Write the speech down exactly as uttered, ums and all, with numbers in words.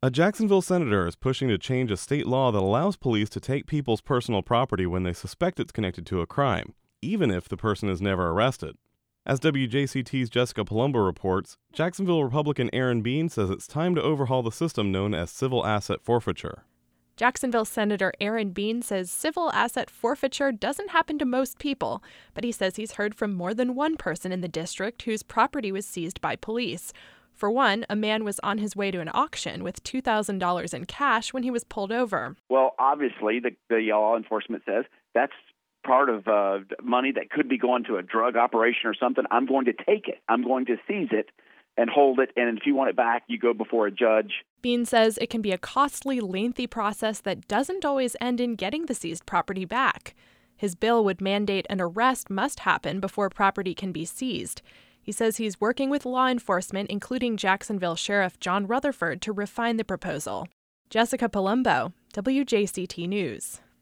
A Jacksonville senator is pushing to change a state law that allows police to take people's personal property when they suspect it's connected to a crime, even if the person is never arrested. As W J C T's Jessica Palumbo reports, Jacksonville Republican Aaron Bean says it's time to overhaul the system known as civil asset forfeiture. Jacksonville Senator Aaron Bean says civil asset forfeiture doesn't happen to most people, but he says he's heard from more than one person in the district whose property was seized by police. For one, a man was on his way to an auction with two thousand dollars in cash when he was pulled over. Well, obviously, the, the law enforcement says that's part of uh, money that could be going to a drug operation or something. I'm going to take it. I'm going to seize it and hold it, and if you want it back, you go before a judge. Bean says it can be a costly, lengthy process that doesn't always end in getting the seized property back. His bill would mandate an arrest must happen before property can be seized. He says he's working with law enforcement, including Jacksonville Sheriff John Rutherford, to refine the proposal. Jessica Palumbo, W J C T News.